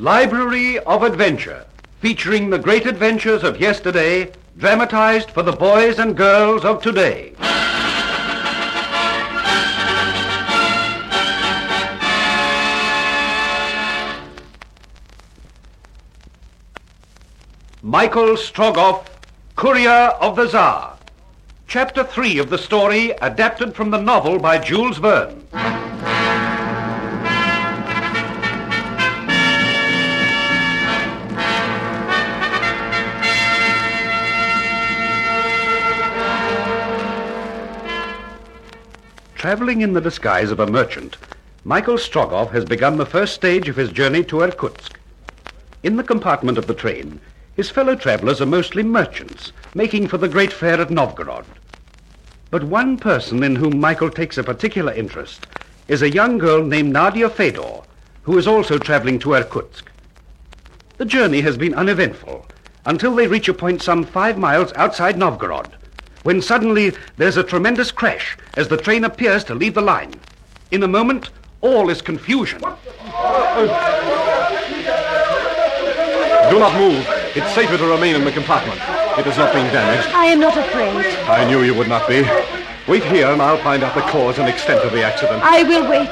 Library of Adventure, featuring the great adventures of yesterday, dramatized for the boys and girls of today. Michael Strogoff, Courier of the Tsar. Chapter 3 of the story, adapted from the novel by Jules Verne. Traveling in the disguise of a merchant, Michael Strogoff has begun the first stage of his journey to Irkutsk. In the compartment of the train, his fellow travelers are mostly merchants, making for the great fair at Novgorod. But one person in whom Michael takes a particular interest is a young girl named Nadia Fedor, who is also traveling to Irkutsk. The journey has been uneventful until they reach a point some 5 miles outside Novgorod, when suddenly there's a tremendous crash as the train appears to leave the line. In a moment, all is confusion. Do not move. It's safer to remain in the compartment. It has not been damaged. I am not afraid. I knew you would not be. Wait here and I'll find out the cause and extent of the accident. I will wait.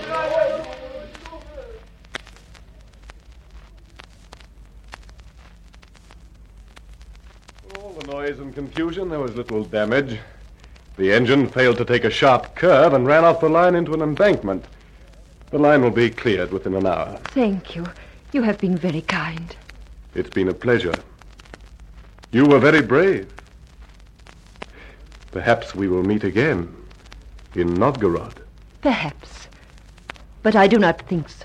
All the noise and confusion, there was little damage. The engine failed to take a sharp curve and ran off the line into an embankment. The line will be cleared within an hour. Thank you. You have been very kind. It's been a pleasure. You were very brave. Perhaps we will meet again in Novgorod. Perhaps. But I do not think so.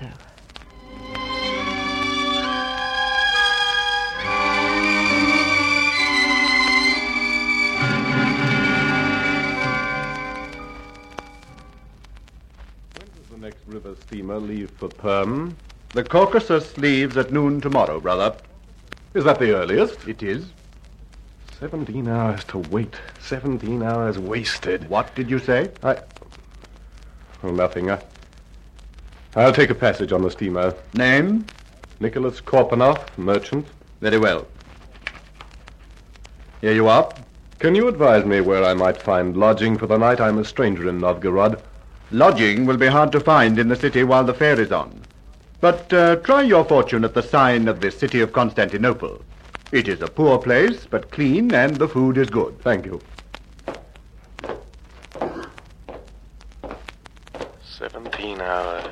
When does the next river steamer leave for Perm? The Caucasus leaves at noon tomorrow, brother. Is that the earliest? It is. 17 hours to wait. 17 hours wasted. What did you say? Oh, nothing. I'll take a passage on the steamer. Name? Nicholas Korpanoff, merchant. Very well. Here you are. Can you advise me where I might find lodging for the night? I'm a stranger in Novgorod. Lodging will be hard to find in the city while the fair is on. But try your fortune at the sign of the city of Constantinople. It is a poor place, but clean, and the food is good. Thank you. 17 hours.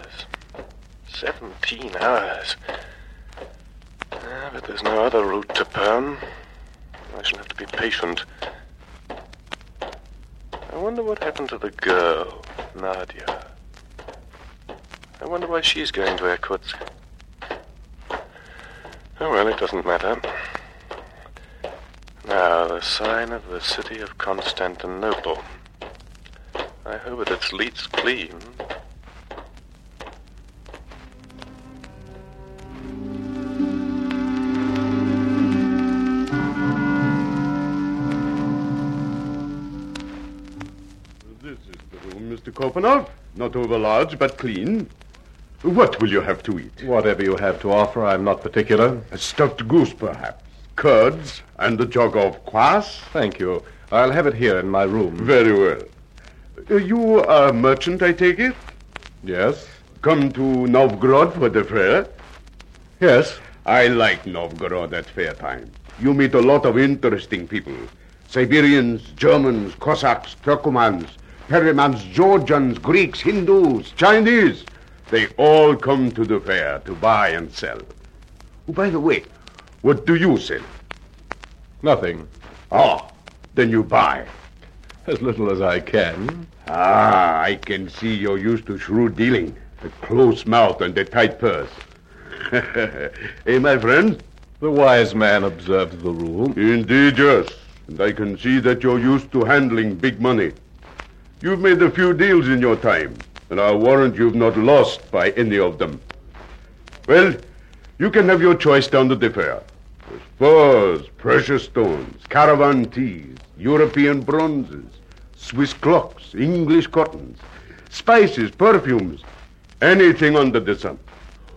17 hours. But there's no other route to Perm. I shall have to be patient. I wonder what happened to the girl, Nadia. I wonder why she's going to Irkutsk. Oh, well, it doesn't matter. Now, the sign of the city of Constantinople. I hope that its lead's clean. This is the room, Mr. Korpanoff. Not over large, but clean. What will you have to eat? Whatever you have to offer, I'm not particular. A stuffed goose, perhaps. Curds and a jug of kvass? Thank you. I'll have it here in my room. Very well. You are a merchant, I take it? Yes? Come to Novgorod for the fair? Yes. I like Novgorod at fair time. You meet a lot of interesting people. Siberians, Germans, Cossacks, Turkomans, Perimans, Georgians, Greeks, Hindus, Chinese. They all come to the fair to buy and sell. Oh, by the way, what do you sell? Nothing. Oh, then you buy. As little as I can. Ah, I can see you're used to shrewd dealing. A close mouth and a tight purse. Hey, my friend? The wise man observes the rule. Indeed, yes. And I can see that you're used to handling big money. You've made a few deals in your time, and I'll warrant you've not lost by any of them. Well, you can have your choice down at the fair. There's furs, precious stones, caravan teas, European bronzes, Swiss clocks, English cottons, spices, perfumes, anything under the sun.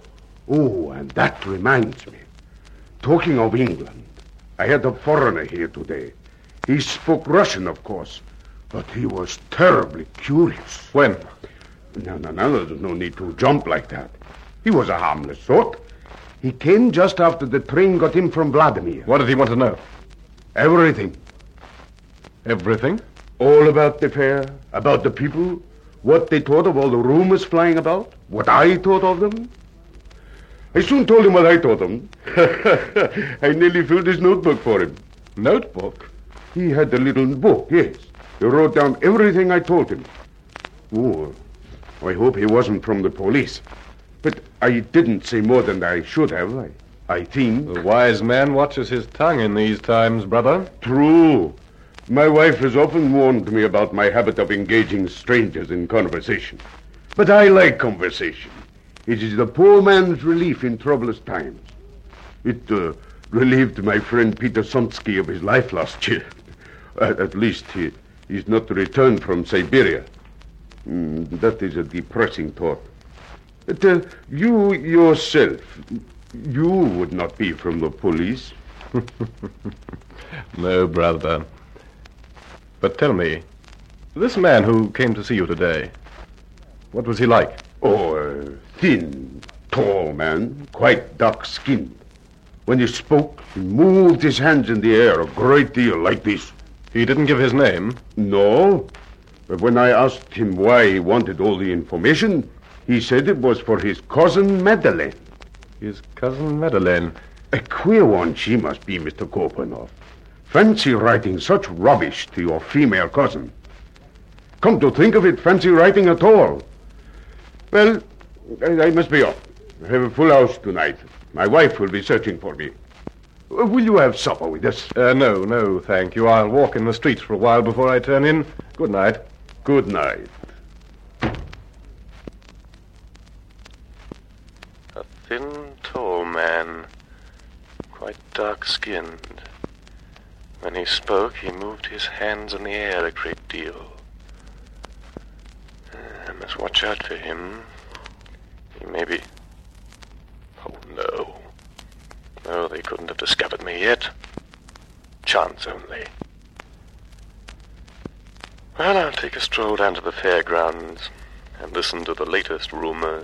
Oh, and that reminds me. Talking of England, I had a foreigner here today. He spoke Russian, of course, but he was terribly curious. When? No, there's no need to jump like that. He was a harmless sort. He came just after the train got in from Vladimir. What did he want to know? Everything. Everything? All about the fair, about the people, what they thought of all the rumors flying about, what I thought of them. I soon told him what I thought of them. I nearly filled his notebook for him. Notebook? He had a little book, yes. He wrote down everything I told him. Oh, I hope he wasn't from the police. But I didn't say more than I should have, I think. The wise man watches his tongue in these times, brother. True. My wife has often warned me about my habit of engaging strangers in conversation. But I like conversation. It is the poor man's relief in troublous times. It relieved my friend Peter Sonsky of his life last year. At least he's not returned from Siberia. That is a depressing thought. But you yourself, you would not be from the police. No, brother. But tell me, this man who came to see you today, what was he like? Oh, a thin, tall man, quite dark-skinned. When he spoke, he moved his hands in the air a great deal like this. He didn't give his name? No. But when I asked him why he wanted all the information, he said it was for his cousin Madeleine. His cousin Madeleine? A queer one she must be, Mr. Korpanoff. Fancy writing such rubbish to your female cousin. Come to think of it, fancy writing at all. Well, I must be off. I have a full house tonight. My wife will be searching for me. Will you have supper with us? No, thank you. I'll walk in the streets for a while before I turn in. Good night. Good night. A thin, tall man, quite dark-skinned. When he spoke, he moved his hands in the air a great deal. I must watch out for him. He may be... Oh, no. No, they couldn't have discovered me yet. Chance only. Well, I'll take a stroll down to the fairgrounds and listen to the latest rumors.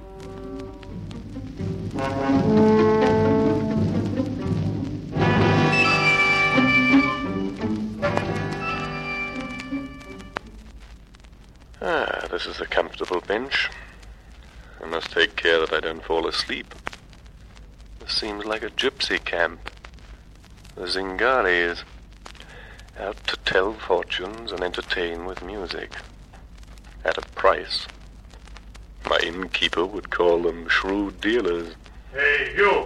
This is a comfortable bench. I must take care that I don't fall asleep. This seems like a gypsy camp. The Zingaris, out to tell fortunes and entertain with music. At a price. My innkeeper would call them shrewd dealers. Hey, you!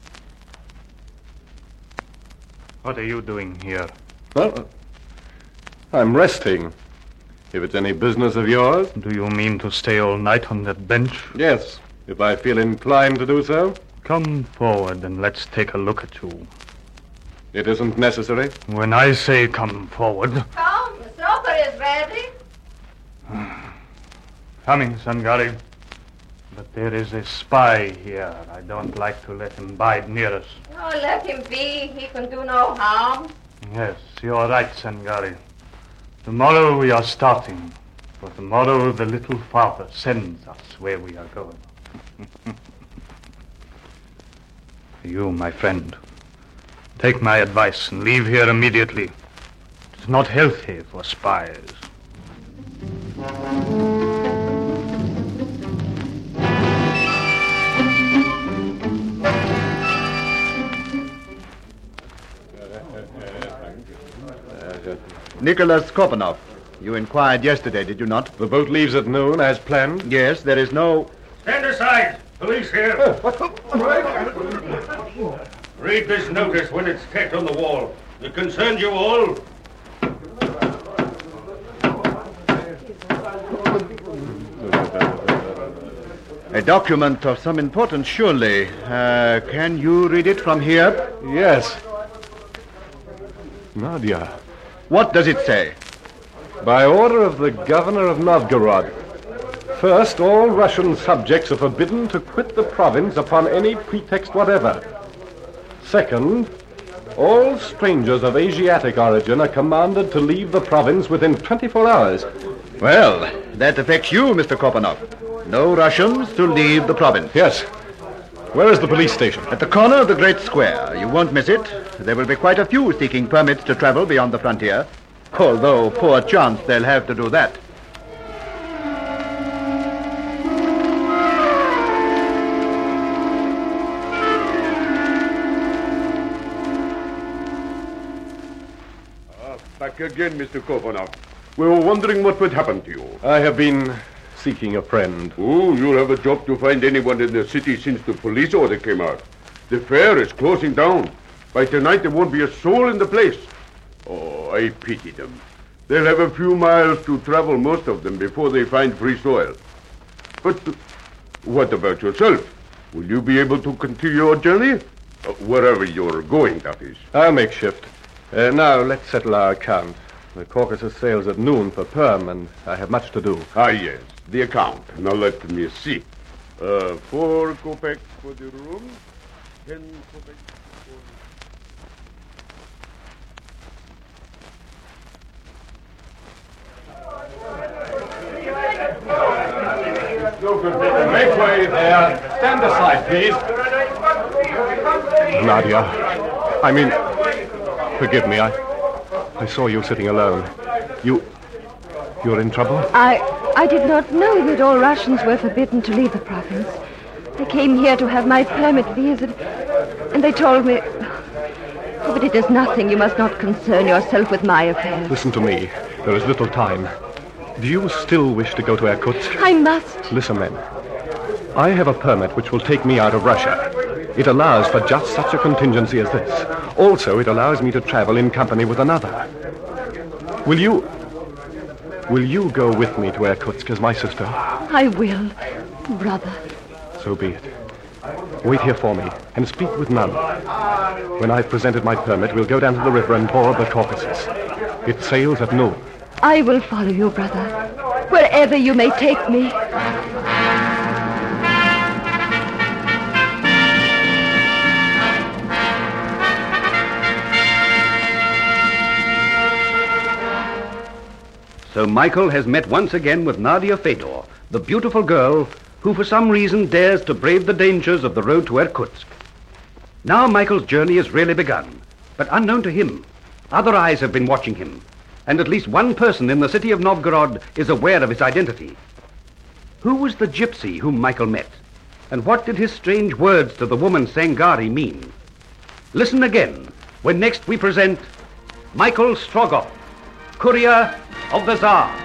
What are you doing here? Well, I'm resting. If it's any business of yours. Do you mean to stay all night on that bench? Yes, if I feel inclined to do so. Come forward and let's take a look at you. It isn't necessary. When I say come forward... Come, the supper is ready. Coming, Sangari. But there is a spy here. I don't like to let him bide near us. Oh, let him be. He can do no harm. Yes, you're right, Sangari. Tomorrow we are starting. For tomorrow the little father sends us where we are going. You, my friend, take my advice and leave here immediately. It is not healthy for spies. Nicholas Korpanoff, you inquired yesterday, did you not? The boat leaves at noon, as planned. Yes, there is no... Stand aside! Police here! Read this notice when it's tacked on the wall. It concerns you all. A document of some importance, surely. Can you read it from here? Yes. Nadia. What does it say? By order of the governor of Novgorod, First, all Russian subjects are forbidden to quit the province upon any pretext whatever. Second, all strangers of Asiatic origin are commanded to leave the province within 24 hours. Well, that affects you, Mr. Korpanov. No Russians to leave the province. Yes. Where is the police station? At the corner of the Great Square. You won't miss it. There will be quite a few seeking permits to travel beyond the frontier. Although, poor chance they'll have to do that. Back again, Mr. Korpanov. We were wondering what would happen to you. I have been seeking a friend. Oh, you'll have a job to find anyone in the city since the police order came out. The fair is closing down. By tonight, there won't be a soul in the place. Oh, I pity them. They'll have a few miles to travel, most of them, before they find free soil. But what about yourself? Will you be able to continue your journey? Wherever you're going, that is. I'll make shift. Now, let's settle our account. The Caucasus sails at noon for Perm, and I have much to do. Ah, yes, the account. Now, let me see. 4 kopecks for the room, 10 kopecks for... Make way there. Stand aside, please. Nadia, forgive me. I saw you sitting alone. You're in trouble? I did not know that all Russians were forbidden to leave the province. I came here to have my permit visit, and they told me... Oh, but it is nothing. You must not concern yourself with my affairs. Listen to me. There is little time. Do you still wish to go to Irkutsk? I must. Listen, then. I have a permit which will take me out of Russia. It allows for just such a contingency as this. Also, it allows me to travel in company with another. Will you go with me to Irkutsk as my sister? I will, brother. So be it. Wait here for me, and speak with none. When I've presented my permit, we'll go down to the river and board the Caucasus. It sails at noon. I will follow you, brother, wherever you may take me. So Michael has met once again with Nadia Fedor, the beautiful girl who for some reason dares to brave the dangers of the road to Irkutsk. Now Michael's journey has really begun, but unknown to him, other eyes have been watching him, and at least one person in the city of Novgorod is aware of his identity. Who was the gypsy whom Michael met? And what did his strange words to the woman Sangari mean? Listen again when next we present Michael Strogoff, Courier of the Tsar.